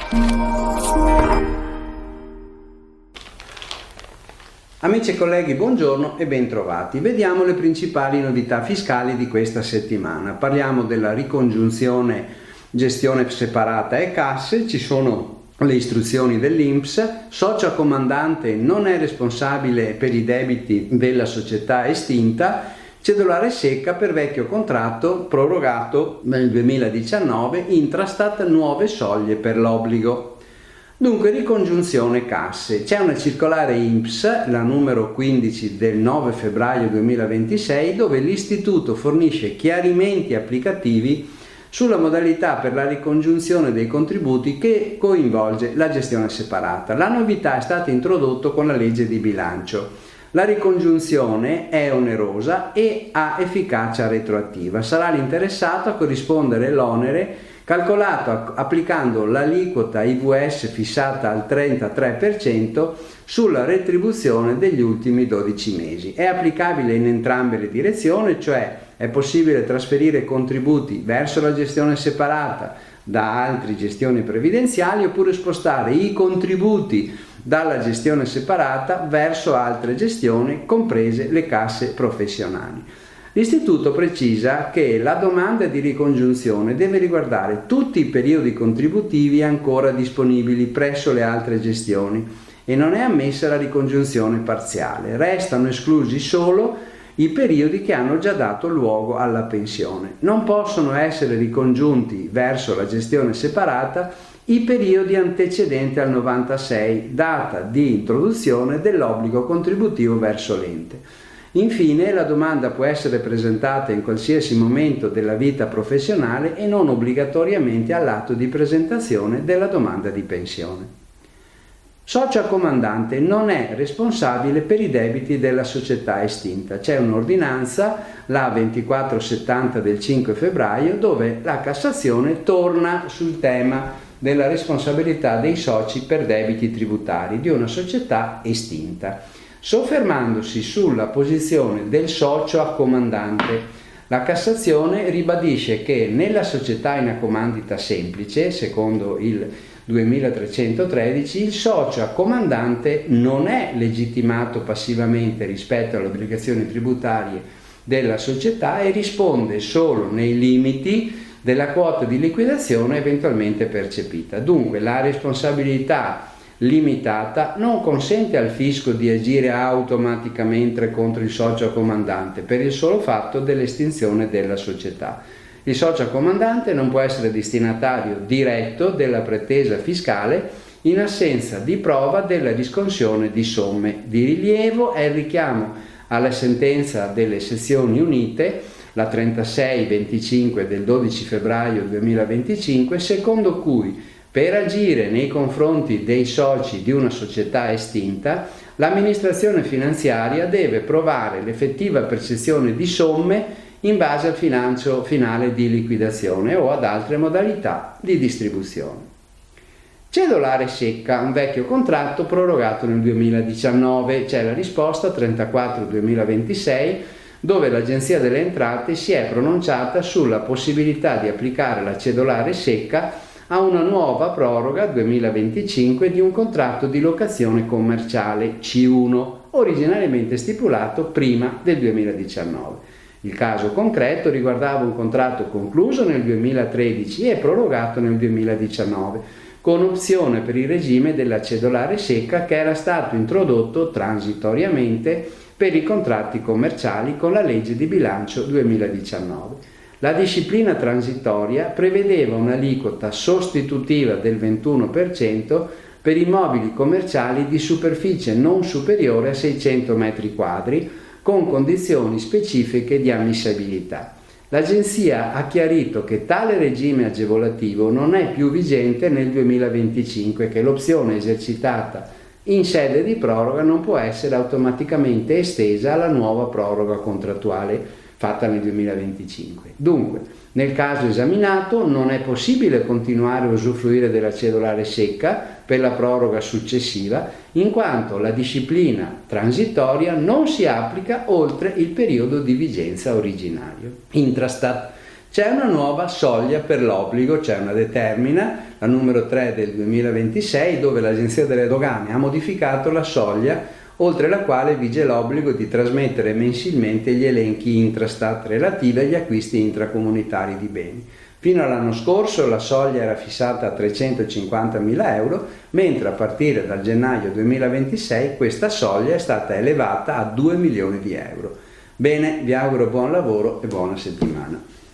Amici e colleghi, buongiorno e bentrovati. Vediamo le principali novità fiscali di questa settimana. Parliamo della ricongiunzione gestione separata e casse, ci sono le istruzioni dell'INPS, socio accomandante non è responsabile per i debiti della società estinta, cedolare secca per vecchio contratto prorogato nel 2019, Intrastat nuove soglie per l'obbligo. Dunque, ricongiunzione casse. C'è una circolare INPS, la numero 15 del 9 febbraio 2026, dove l'Istituto fornisce chiarimenti applicativi sulla modalità per la ricongiunzione dei contributi che coinvolge la gestione separata. La novità è stata introdotta con la legge di bilancio. La ricongiunzione è onerosa e ha efficacia retroattiva. Sarà l'interessato a corrispondere l'onere calcolato applicando l'aliquota IVS fissata al 33% sulla retribuzione degli ultimi 12 mesi. È applicabile in entrambe le direzioni, cioè è possibile trasferire contributi verso la gestione separata da altre gestioni previdenziali oppure spostare i contributi dalla gestione separata verso altre gestioni, comprese le casse professionali. L'Istituto precisa che la domanda di ricongiunzione deve riguardare tutti i periodi contributivi ancora disponibili presso le altre gestioni e non è ammessa la ricongiunzione parziale. Restano esclusi solo i periodi che hanno già dato luogo alla pensione. Non possono essere ricongiunti verso la gestione separata i periodi antecedenti al 96, data di introduzione dell'obbligo contributivo verso l'ente. Infine, la domanda può essere presentata in qualsiasi momento della vita professionale e non obbligatoriamente all'atto di presentazione della domanda di pensione. Socio accomandante non è responsabile per i debiti della società estinta. C'è un'ordinanza, la 2470 del 5 febbraio, dove la Cassazione torna sul tema della responsabilità dei soci per debiti tributari di una società estinta, soffermandosi sulla posizione del socio accomandante. La Cassazione ribadisce che nella società in accomandita semplice, secondo il 2313, il socio accomandante non è legittimato passivamente rispetto alle obbligazioni tributarie della società e risponde solo nei limiti della quota di liquidazione eventualmente percepita. Dunque, la responsabilità limitata non consente al fisco di agire automaticamente contro il socio accomandante per il solo fatto dell'estinzione della società. Il socio accomandante non può essere destinatario diretto della pretesa fiscale in assenza di prova della riscossione di somme. Di rilievo è il richiamo alla sentenza delle sezioni unite, la 3625 del 12 febbraio 2025, secondo cui per agire nei confronti dei soci di una società estinta, l'amministrazione finanziaria deve provare l'effettiva percezione di somme in base al bilancio finale di liquidazione o ad altre modalità di distribuzione. Cedolare secca, un vecchio contratto prorogato nel 2019, c'è la risposta 34/2026, dove l'Agenzia delle Entrate si è pronunciata sulla possibilità di applicare la cedolare secca a una nuova proroga 2025 di un contratto di locazione commerciale C1, originariamente stipulato prima del 2019. Il caso concreto riguardava un contratto concluso nel 2013 e prorogato nel 2019, con opzione per il regime della cedolare secca che era stato introdotto transitoriamente per i contratti commerciali con la legge di bilancio 2019. La disciplina transitoria prevedeva un'aliquota sostitutiva del 21% per immobili commerciali di superficie non superiore a 600 metri quadri, con condizioni specifiche di ammissibilità. L'Agenzia ha chiarito che tale regime agevolativo non è più vigente nel 2025 e che l'opzione esercitata in sede di proroga non può essere automaticamente estesa alla nuova proroga contrattuale fatta nel 2025. Dunque, nel caso esaminato non è possibile continuare a usufruire della cedolare secca per la proroga successiva, in quanto la disciplina transitoria non si applica oltre il periodo di vigenza originario. Intrastat C'è una nuova soglia per l'obbligo, c'è una determina, la numero 3 del 2026, dove l'Agenzia delle Dogane ha modificato la soglia oltre la quale vige l'obbligo di trasmettere mensilmente gli elenchi Intrastat relativi agli acquisti intracomunitari di beni. Fino all'anno scorso la soglia era fissata a 350.000 euro, mentre a partire dal gennaio 2026 questa soglia è stata elevata a 2 milioni di euro. Bene, vi auguro buon lavoro e buona settimana.